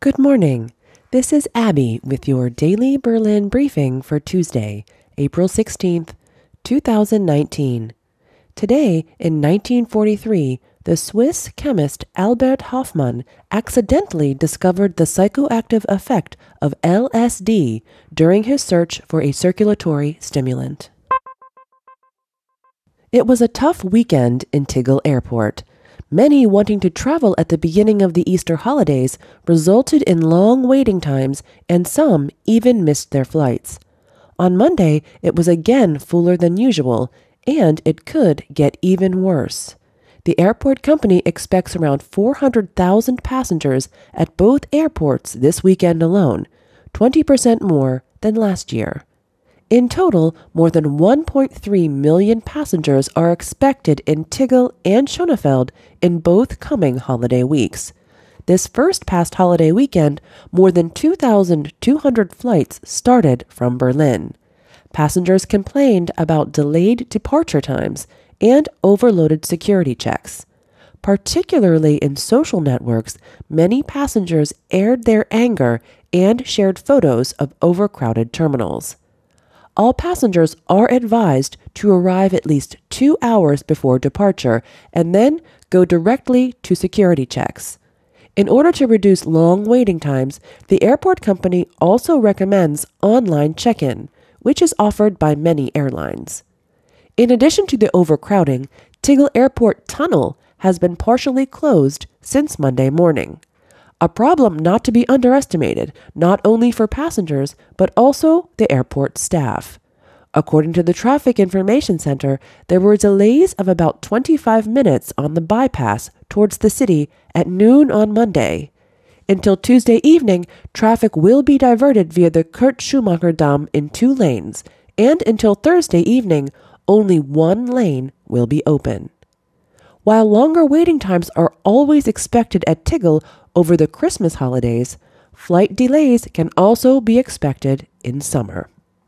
Good morning. This is Abby with your daily Berlin briefing for Tuesday, April 16th, 2019. Today, in 1943, the Swiss chemist Albert Hofmann accidentally discovered the psychoactive effect of LSD during his search for a circulatory stimulant. It was a tough weekend in Tegel Airport. Many wanting to travel at the beginning of the Easter holidays resulted in long waiting times, and some even missed their flights. On Monday, it was again fuller than usual, and it could get even worse. The airport company expects around 400,000 passengers at both airports this weekend alone, 20% more than last year. In total, more than 1.3 million passengers are expected in Tegel and Schönefeld in both coming holiday weeks. This first past holiday weekend, more than 2,200 flights started from Berlin. Passengers complained about delayed departure times and overloaded security checks. Particularly in social networks, many passengers aired their anger and shared photos of overcrowded terminals. All passengers are advised to arrive at least 2 hours before departure and then go directly to security checks. In order to reduce long waiting times, the airport company also recommends online check-in, which is offered by many airlines. In addition to the overcrowding, Tegel Airport Tunnel has been partially closed since Monday morning. A problem not to be underestimated, not only for passengers, but also the airport staff. According to the Traffic Information Center, there were delays of about 25 minutes on the bypass towards the city at noon on Monday. Until Tuesday evening, traffic will be diverted via the Kurt Schumacher Damm in 2 lanes, and until Thursday evening, only 1 lane will be open. While longer waiting times are always expected at Tegel over the Christmas holidays, flight delays can also be expected in summer.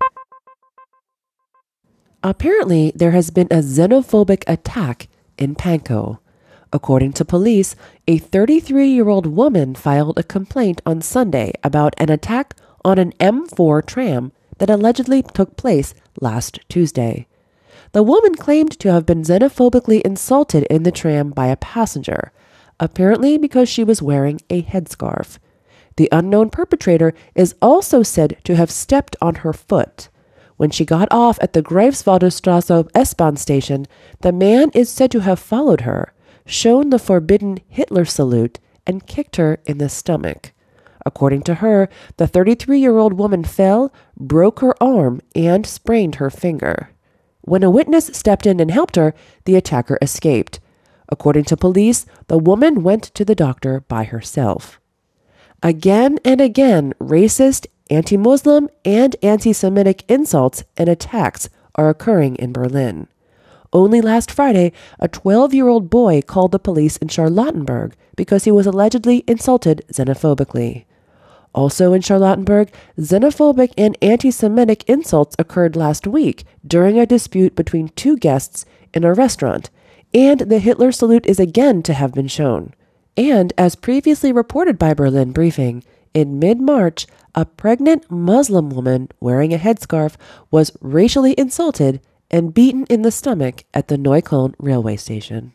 Apparently, there has been a xenophobic attack in Pankow. According to police, a 33-year-old woman filed a complaint on Sunday about an attack on an M4 tram that allegedly took place last Tuesday. The woman claimed to have been xenophobically insulted in the tram by a passenger, apparently because she was wearing a headscarf. The unknown perpetrator is also said to have stepped on her foot. When she got off at the Greifswalder Straße S-Bahn station, the man is said to have followed her, shown the forbidden Hitler salute, and kicked her in the stomach. According to her, the 33-year-old woman fell, broke her arm, and sprained her finger. When a witness stepped in and helped her, the attacker escaped. According to police, the woman went to the doctor by herself. Again and again, racist, anti-Muslim, and anti-Semitic insults and attacks are occurring in Berlin. Only last Friday, a 12-year-old boy called the police in Charlottenburg because he was allegedly insulted xenophobically. Also in Charlottenburg, xenophobic and anti-Semitic insults occurred last week during a dispute between 2 guests in a restaurant, and the Hitler salute is again to have been shown. And as previously reported by Berlin Briefing, in mid-March, a pregnant Muslim woman wearing a headscarf was racially insulted and beaten in the stomach at the Neukölln railway station.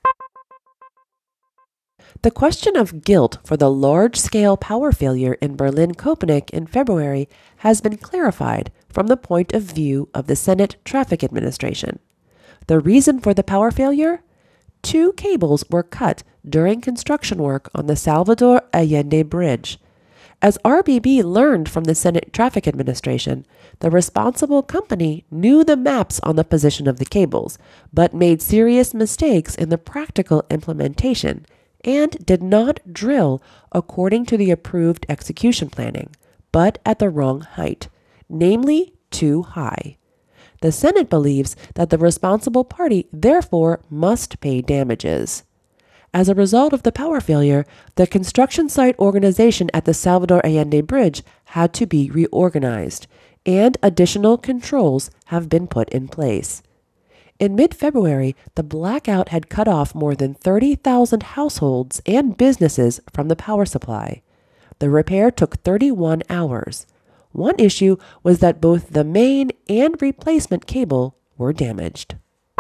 The question of guilt for the large-scale power failure in Berlin-Köpenick in February has been clarified from the point of view of the Senate Traffic Administration. The reason for the power failure? 2 cables were cut during construction work on the Salvador Allende Bridge. As RBB learned from the Senate Traffic Administration, the responsible company knew the maps on the position of the cables, but made serious mistakes in the practical implementation and did not drill according to the approved execution planning, but at the wrong height, namely too high. The Senate believes that the responsible party therefore must pay damages. As a result of the power failure, the construction site organization at the Salvador Allende Bridge had to be reorganized, and additional controls have been put in place. In mid-February, the blackout had cut off more than 30,000 households and businesses from the power supply. The repair took 31 hours. One issue was that both the main and replacement cable were damaged.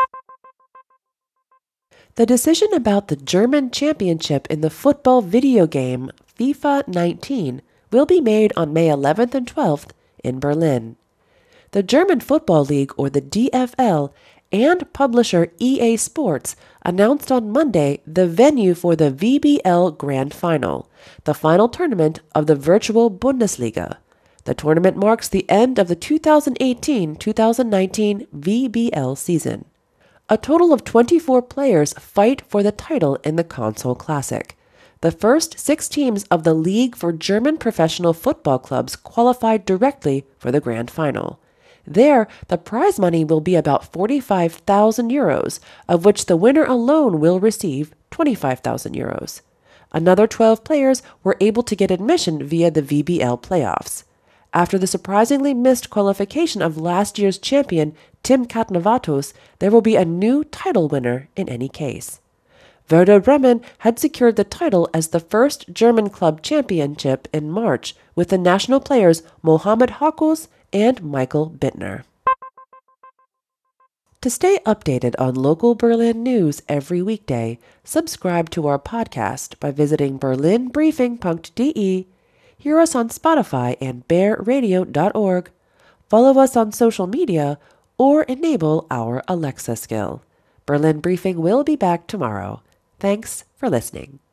The decision about the German championship in the football video game FIFA 19 will be made on May 11th and 12th in Berlin. The German Football League, or the DFL, and publisher EA Sports announced on Monday the venue for the VBL Grand Final, the final tournament of the virtual Bundesliga. The tournament marks the end of the 2018-2019 VBL season. A total of 24 players fight for the title in the Console Classic. The first 6 teams of the League for German Professional Football Clubs qualified directly for the Grand Final. There, the prize money will be about 45,000 euros, of which the winner alone will receive 25,000 euros. Another 12 players were able to get admission via the VBL playoffs. After the surprisingly missed qualification of last year's champion Tim Katnavatos, there will be a new title winner in any case. Werder Bremen had secured the title as the first German club championship in March with the national players Mohamed Hakos and Michael Bittner. To stay updated on local Berlin news every weekday, subscribe to our podcast by visiting berlinbriefing.de, hear us on Spotify and bearradio.org, follow us on social media, or enable our Alexa skill. Berlin Briefing will be back tomorrow. Thanks for listening.